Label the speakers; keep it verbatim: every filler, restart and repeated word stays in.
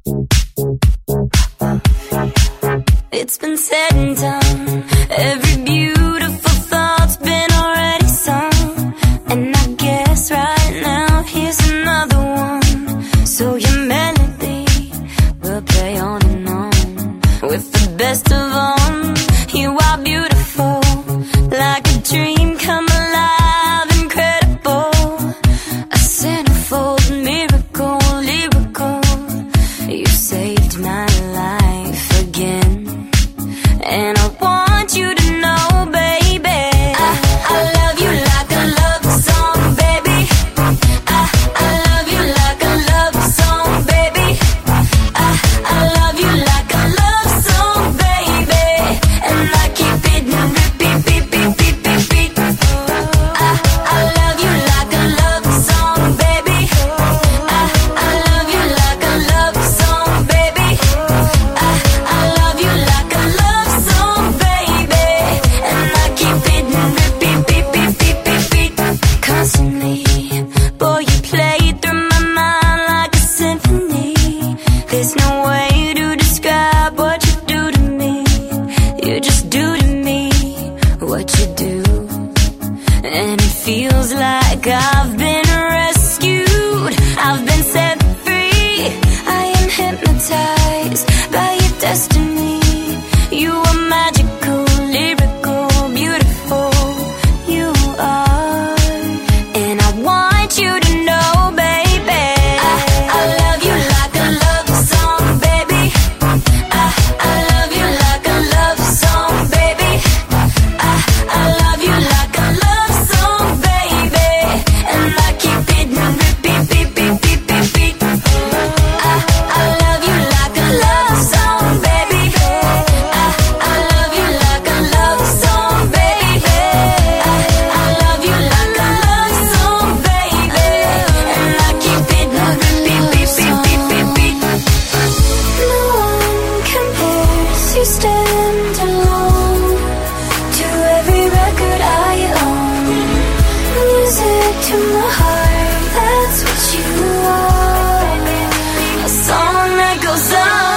Speaker 1: It's been said and done. Every beautiful thought's been already sung. And I guess right now here's another one. So your melody will play on and on. With the best of them, you are beautiful. Like a dream come alive, incredible. A centerfold miracle, lyrical. You saved my life again. And I want you to know, baby, I, I love you like a love song, baby. I, I love you like a love song, baby. I, I love you like a love song, baby. And I keep it in repeat, beat, beat, beat, beat, beat. I, I love you like a love song, baby. I, I love you like a love song, baby. I, I love you like a love song, baby. And I keep it in repeat, beat, beat, beat, beat, beat. Constantly, boy, you play through my mind like a symphony. There's no way to describe what you do to me. You just do to me what you do. And it feels like I've been rescued. I've been set free. I am hypnotized by your destiny. You are magical, lyrical, beautiful. You are. And I want you to know, baby, I, I love you like a love song, baby. I, I love you like a love song, baby. I, I love you like a love song, baby. And I keep it in repeat, beat, beat, beat, beat, beat. I, I love you like a love song, baby. I, I love you like a love song, baby. I, I love you like a love song, baby. And I keep it in repeat, beat, beat, beat, beat, beat. No one compares, you stand alone to every record I own. Music to my heart, that's what you are. A song that goes on.